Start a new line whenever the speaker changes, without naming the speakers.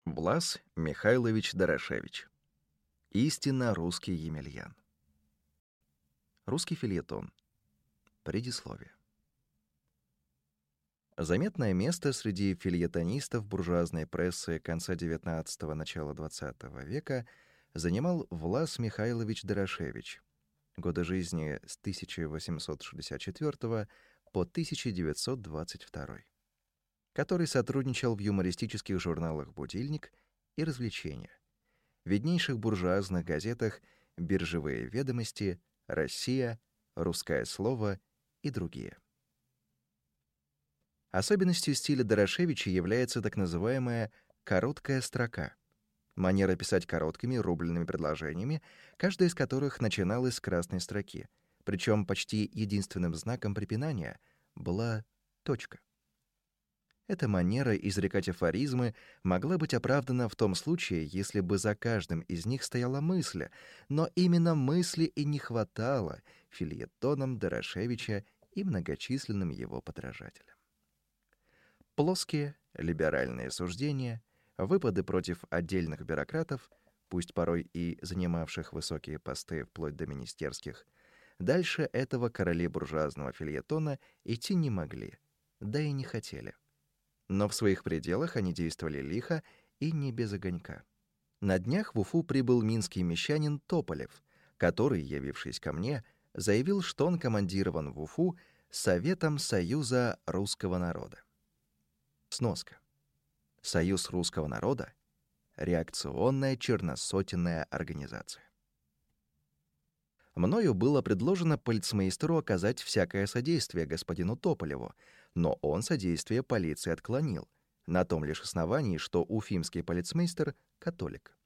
Влас Михайлович Дорошевич. Истинно русский Емельян. Русский фельетон. Предисловие. Заметное место среди фельетонистов буржуазной прессы конца XIX – начала XX века занимал Влас Михайлович Дорошевич, годы жизни с 1864 по 1922, который сотрудничал в юмористических журналах «Будильник» и «Развлечения», виднейших буржуазных газетах «Биржевые ведомости», «Россия», «Русское слово» и другие. Особенностью стиля Дорошевича является так называемая «короткая строка», манера писать короткими рубленными предложениями, каждая из которых начиналась с красной строки, причем почти единственным знаком препинания была точка. Эта манера изрекать афоризмы могла быть оправдана в том случае, если бы за каждым из них стояла мысль, но именно мысли и не хватало фельетонам Дорошевича и многочисленным его подражателям. Плоские, либеральные суждения, выпады против отдельных бюрократов, пусть порой и занимавших высокие посты вплоть до министерских, дальше этого короли буржуазного фельетона идти не могли, да и не хотели. Но в своих пределах они действовали лихо и не без огонька. На днях в Уфу прибыл минский мещанин Тополев, который, явившись ко мне, заявил, что он командирован в Уфу Советом Союза Русского Народа. Сноска. Союз Русского Народа — реакционная черносотенная организация. Мною было предложено полицмейстеру оказать всякое содействие господину Тополеву, но он содействие полиции отклонил, на том лишь основании, что уфимский полицмейстер — католик.